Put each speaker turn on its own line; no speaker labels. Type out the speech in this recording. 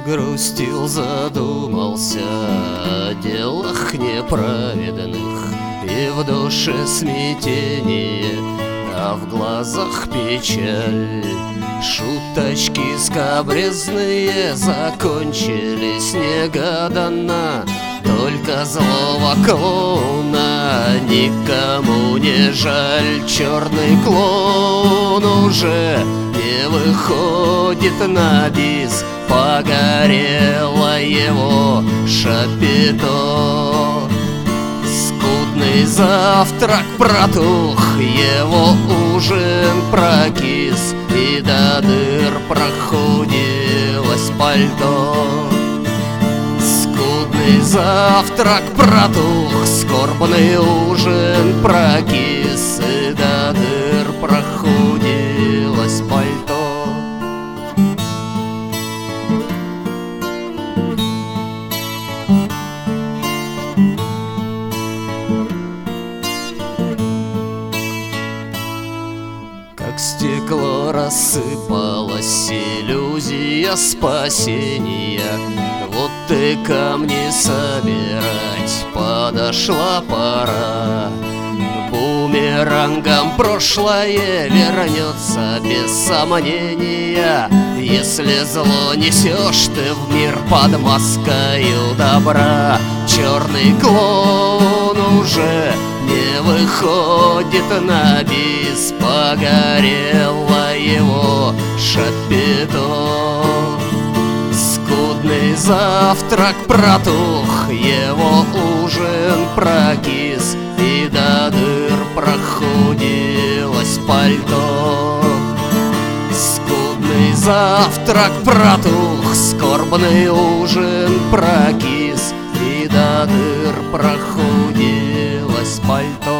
Загрустил, задумался о делах неправедных, и в душе смятение, а в глазах печаль. Шуточки скабрезные закончились негаданно, только злого клоуна никому не жаль. Черный клоун уже не выходит на бис, погорело его шапито. Скудный завтрак протух, его ужин прокис, и до дыр прохудилось пальто. Скудный завтрак протух, скорбный ужин прокис, и до дыр прохудилось пальто. Как стекло рассыпалась иллюзия спасения, вот и камни собирать подошла пора. Бумерангом прошлое вернется без сомнения, если зло несешь ты в мир под маскою добра. Черный клоун уже не выходит на бис, погорело его шапито. Скудный завтрак протух, его ужин прокис, и до дыр прохудилось пальто. Скудный завтрак протух, скорбный ужин прокис, и до дыр прохудилось пальто.